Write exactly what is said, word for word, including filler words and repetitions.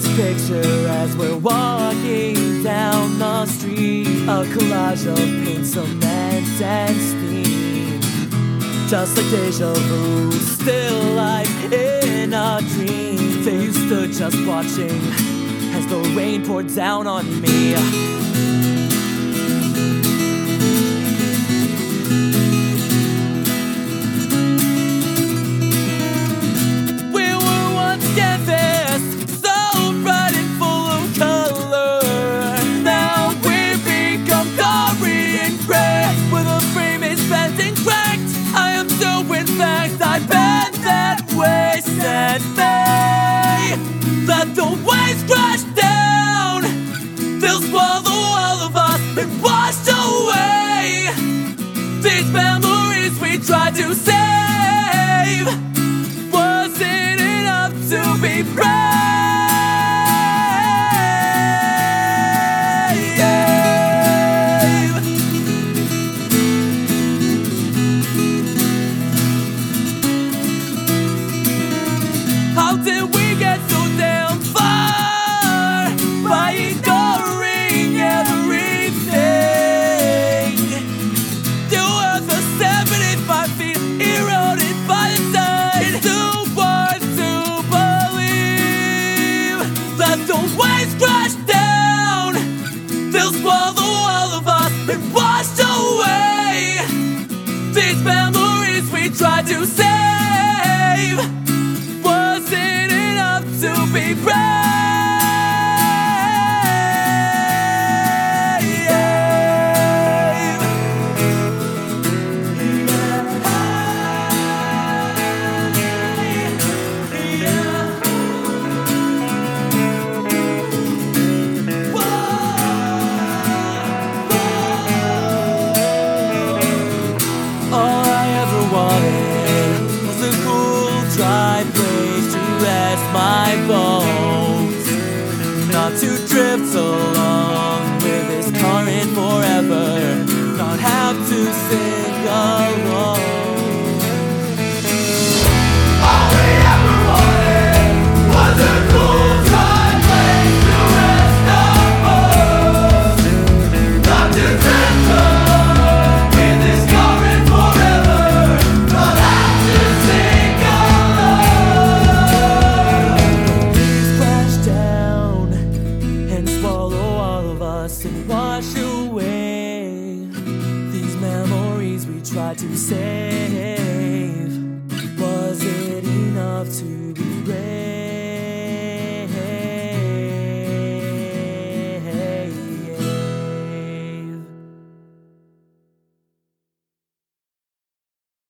perfect picture as we're walking down the street. A collage of paint, cement, and steam. Just like deja vu, still like in a dream. They used to just watching as the rain poured down on me. Let the waves crash down. They'll swallow all of us and wash away these memories we tried to save. Wasn't enough to be brave. How did we get so damn far by ignoring everything? The earth was seventy-five feet eroded by the tide. It's too hard to believe. Let the waves crash down. They'll swallow all of us and wash away these memories we tried to save. Wasn't enough to be brave. All I ever wanted was a cool, dry place to rest my bones, not to drift along with this current forever, not have to sing alone. All we ever wanted was a cool, dry place to rest our bones, not to drift along with this current forever, not have to sing alone. Please crash down and swallow all of us and wash away these memories we tried to save.